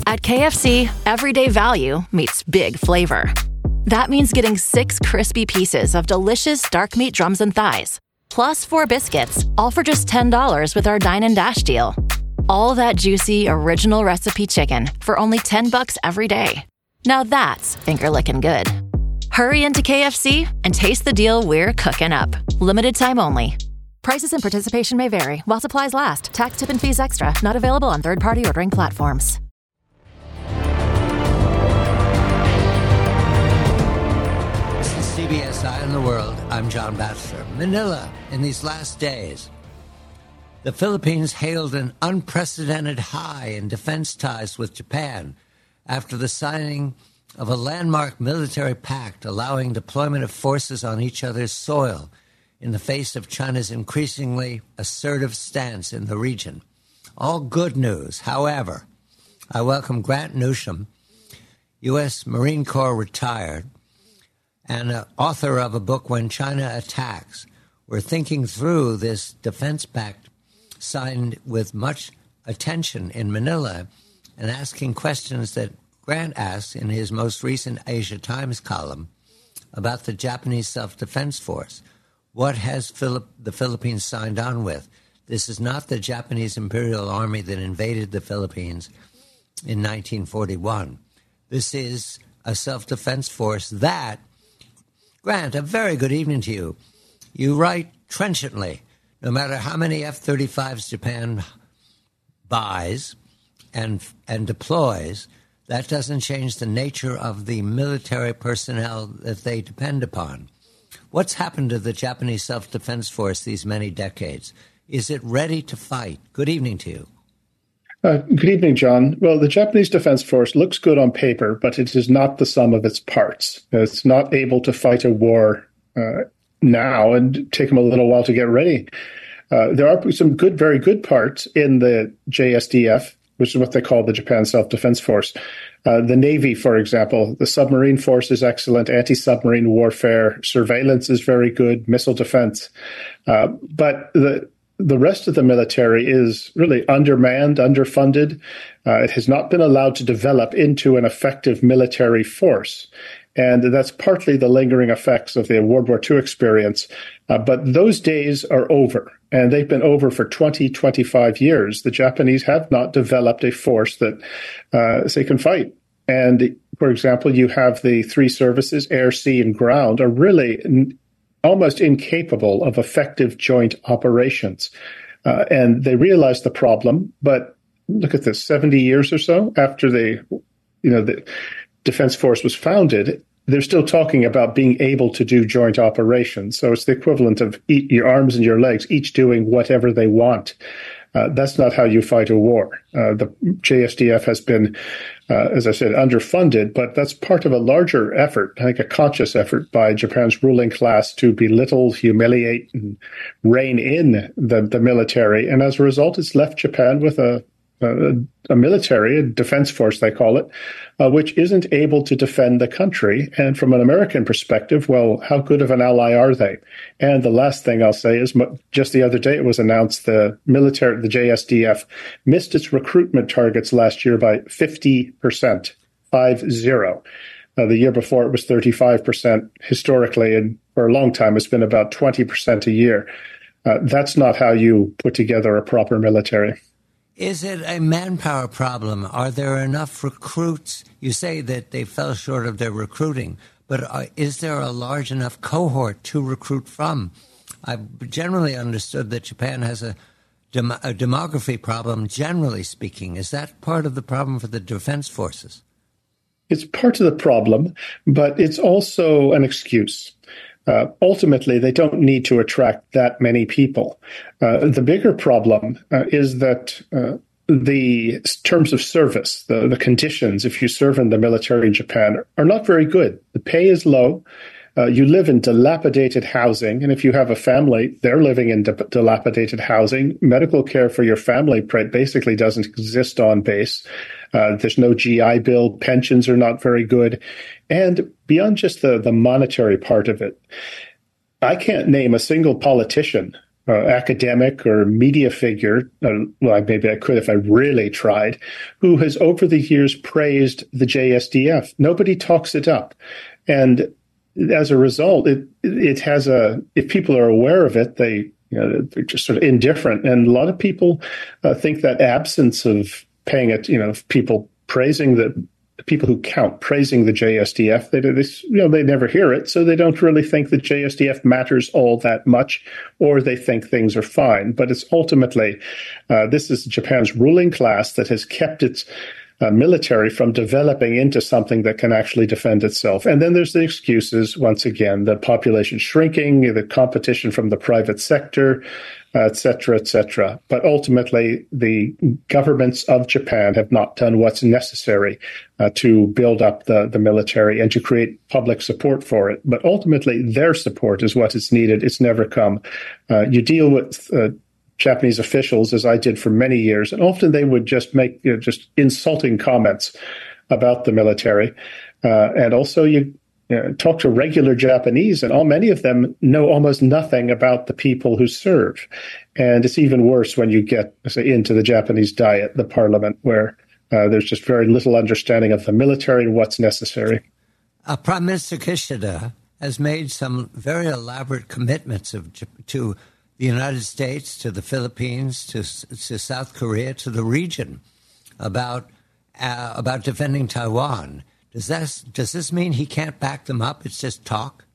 At KFC, everyday value meets big flavor. That means getting 6 crispy pieces of delicious dark meat drums and thighs, plus 4 biscuits, all for just $10 with our Dine and Dash deal. All that juicy, original recipe chicken for only $10 every day. Now that's finger-licking good. Hurry into KFC and taste the deal we're cooking up. Limited time only. Prices and participation may vary while supplies last. Tax, tip, and fees extra. Not available on third-party ordering platforms. This is CBS Eye on the World. I'm John Batchelor. Manila, in these last days, the Philippines hailed an unprecedented high in defense ties with Japan after the signing of a landmark military pact allowing deployment of forces on each other's soil in the face of China's increasingly assertive stance in the region. All good news. However, I welcome Grant Newsham, U.S. Marine Corps retired, and author of a book, When China Attacks. We're thinking through this defense pact signed with much attention in Manila and asking questions that Grant asked in his most recent Asia Times column about the Japanese Self-Defense Force. What has the Philippines signed on with? This is not the Japanese Imperial Army that invaded the Philippines in 1941. This is a self-defense force that, Grant, a very good evening to you. You write trenchantly, no matter how many F-35s Japan buys and deploys, that doesn't change the nature of the military personnel that they depend upon. What's happened to the Japanese Self-Defense Force these many decades? Is it ready to fight? Good evening to you. Good evening, John. Well, the Japanese Defense Force looks good on paper, but it is not the sum of its parts. It's not able to fight a war now and take them a little while to get ready. There are some very good parts in the JSDF, which is what they call the Japan Self-Defense Force. The Navy, for example, the submarine force is excellent, anti-submarine warfare, surveillance is very good, missile defense. But the rest of the military is really undermanned, underfunded. It has not been allowed to develop into an effective military force. And that's partly the lingering effects of the World War II experience. But those days are over, and they've been over for 20, 25 years. The Japanese have not developed a force that they can fight. And, for example, you have the 3 services, air, sea, and ground, are really almost incapable of effective joint operations. And they realized the problem, but look at this, 70 years or so after the Defense Force was founded, they're still talking about being able to do joint operations. So it's the equivalent of your arms and your legs, each doing whatever they want. That's not how you fight a war. The JSDF has been, as I said, underfunded, but that's part of a larger effort, I think a conscious effort by Japan's ruling class to belittle, humiliate, and rein in the military. And as a result, it's left Japan with a military, a defense force, they call it, which isn't able to defend the country. And from an American perspective, well, how good of an ally are they? And the last thing I'll say is just the other day, it was announced the JSDF missed its recruitment targets last year by 50%, 50. The year before, it was 35% historically, and for a long time, it's been about 20% a year. That's not how you put together a proper military. Is it a manpower problem? Are there enough recruits? You say that they fell short of their recruiting, but is there a large enough cohort to recruit from? I've generally understood that Japan has a demography problem, generally speaking. Is that part of the problem for the defense forces? It's part of the problem, but it's also an excuse. Ultimately, they don't need to attract that many people. The bigger problem is that the terms of service, the conditions, if you serve in the military in Japan, are not very good. The pay is low. You live in dilapidated housing. And if you have a family, they're living in dilapidated housing. Medical care for your family basically doesn't exist on base. There's no GI Bill. Pensions are not very good. And beyond just the monetary part of it, I can't name a single politician academic or media figure, well, maybe I could if I really tried, who has over the years praised the JSDF. Nobody talks it up. And as a result, it has if people are aware of it, they're just sort of indifferent. And a lot of people think that absence of paying it, people praising the people who count praising the JSDF, they never hear it, so they don't really think that JSDF matters all that much, or they think things are fine. But it's ultimately, this is Japan's ruling class that has kept its military from developing into something that can actually defend itself. And then there's the excuses, once again, the population shrinking, the competition from the private sector, et cetera, et cetera. But ultimately, the governments of Japan have not done what's necessary to build up the military and to create public support for it. But ultimately, their support is what is needed. It's never come. You deal with Japanese officials, as I did for many years, and often they would just make just insulting comments about the military. And also you talk to regular Japanese, and many of them know almost nothing about the people who serve. And it's even worse when you get, say, into the Japanese Diet, the parliament, where there's just very little understanding of the military and what's necessary. Prime Minister Kishida has made some very elaborate commitments to the United States, to the Philippines, to South Korea, to the region about defending Taiwan. Does this mean he can't back them up? It's just talk?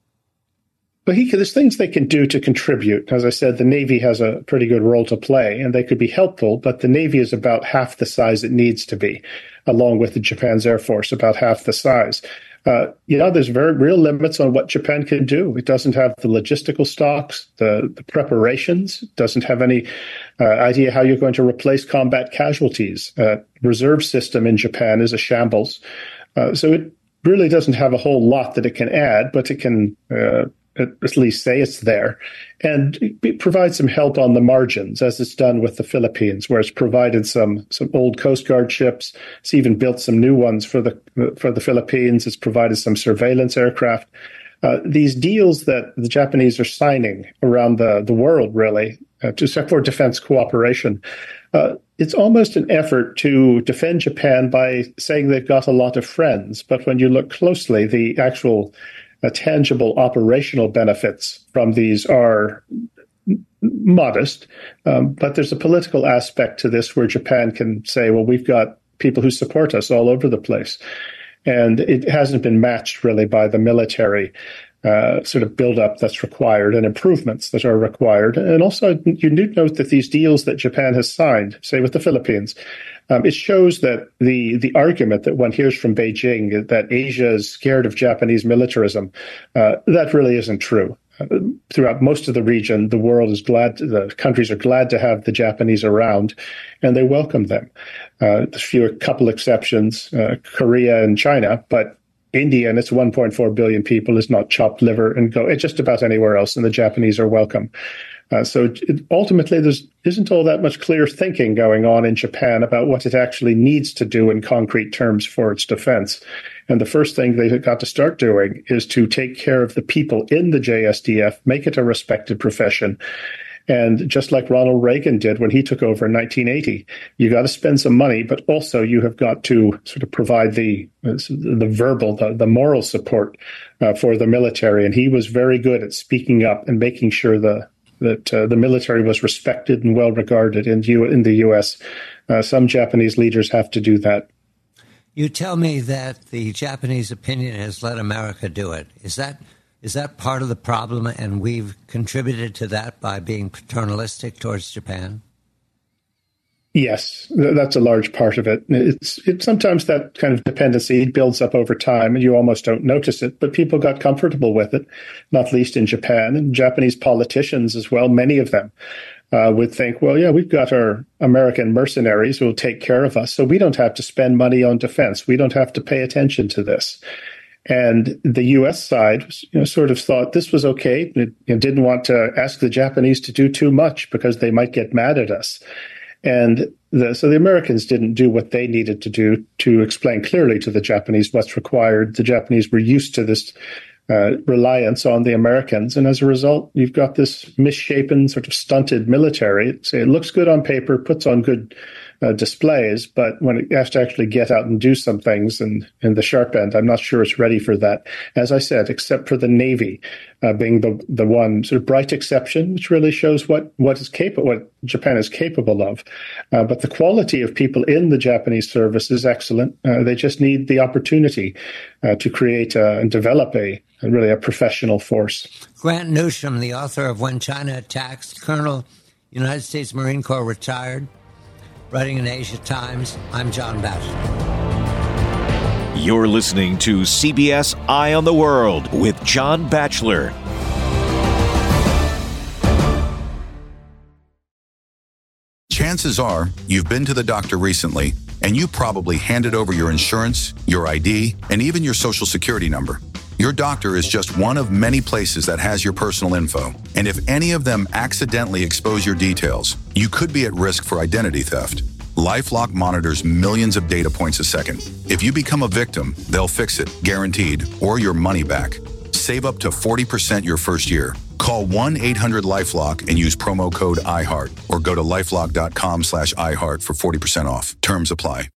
But there's things they can do to contribute. As I said, the Navy has a pretty good role to play, and they could be helpful, but the Navy is about half the size it needs to be, along with Japan's Air Force, about half the size. There's very real limits on what Japan can do. It doesn't have the logistical stocks, the preparations, doesn't have any idea how you're going to replace combat casualties. Reserve system in Japan is a shambles. So it really doesn't have a whole lot that it can add, but it can at least say it's there, and provide some help on the margins, as it's done with the Philippines, where it's provided some old Coast Guard ships. It's even built some new ones for the Philippines. It's provided some surveillance aircraft. These deals that the Japanese are signing around the world, really, for defense cooperation, it's almost an effort to defend Japan by saying they've got a lot of friends. But when you look closely, the actual tangible operational benefits from these are modest, but there's a political aspect to this where Japan can say, well, we've got people who support us all over the place. And it hasn't been matched really by the military sort of buildup that's required and improvements that are required. And also, you need to note that these deals that Japan has signed, say with the Philippines, it shows that the argument that one hears from Beijing that Asia is scared of Japanese militarism, that really isn't true. Throughout most of the region, the countries are glad to have the Japanese around, and they welcome them. There's a couple exceptions, Korea and China, but India and its 1.4 billion people is not chopped liver and go just about anywhere else, and the Japanese are welcome. Ultimately, there isn't all that much clear thinking going on in Japan about what it actually needs to do in concrete terms for its defense. And the first thing they've got to start doing is to take care of the people in the JSDF, make it a respected profession. And just like Ronald Reagan did when he took over in 1980, you got to spend some money, but also you have got to sort of provide the verbal, the moral support for the military. And he was very good at speaking up and making sure that the military was respected and well regarded in the U.S. Some Japanese leaders have to do that. You tell me that the Japanese opinion has let America do it. Is that part of the problem, and we've contributed to that by being paternalistic towards Japan? Yes, that's a large part of it. It's sometimes that kind of dependency builds up over time, and you almost don't notice it. But people got comfortable with it, not least in Japan, and Japanese politicians as well. Many of them would think, well, yeah, we've got our American mercenaries who will take care of us, so we don't have to spend money on defense. We don't have to pay attention to this. And the U.S. side, sort of thought this was okay. It didn't want to ask the Japanese to do too much because they might get mad at us. And so the Americans didn't do what they needed to do to explain clearly to the Japanese what's required. The Japanese were used to this reliance on the Americans. And as a result, you've got this misshapen, sort of stunted military. It looks good on paper, puts on good displays, but when it has to actually get out and do some things in the sharp end, I'm not sure it's ready for that. As I said, except for the Navy being the one sort of bright exception, which really shows what Japan is capable of. But the quality of people in the Japanese service is excellent. They just need the opportunity to create and develop a professional force. Grant Newsham, the author of When China Attacks, Colonel, United States Marine Corps, retired, writing in Asia Times. I'm John Batchelor. You're listening to CBS Eye on the World with John Batchelor. Chances are you've been to the doctor recently, and you probably handed over your insurance, your ID, and even your social security number. Your doctor is just one of many places that has your personal info. And if any of them accidentally expose your details, you could be at risk for identity theft. LifeLock monitors millions of data points a second. If you become a victim, they'll fix it, guaranteed, or your money back. Save up to 40% your first year. Call 1-800-LifeLock and use promo code iHeart, or go to LifeLock.com/iHeart for 40% off. Terms apply.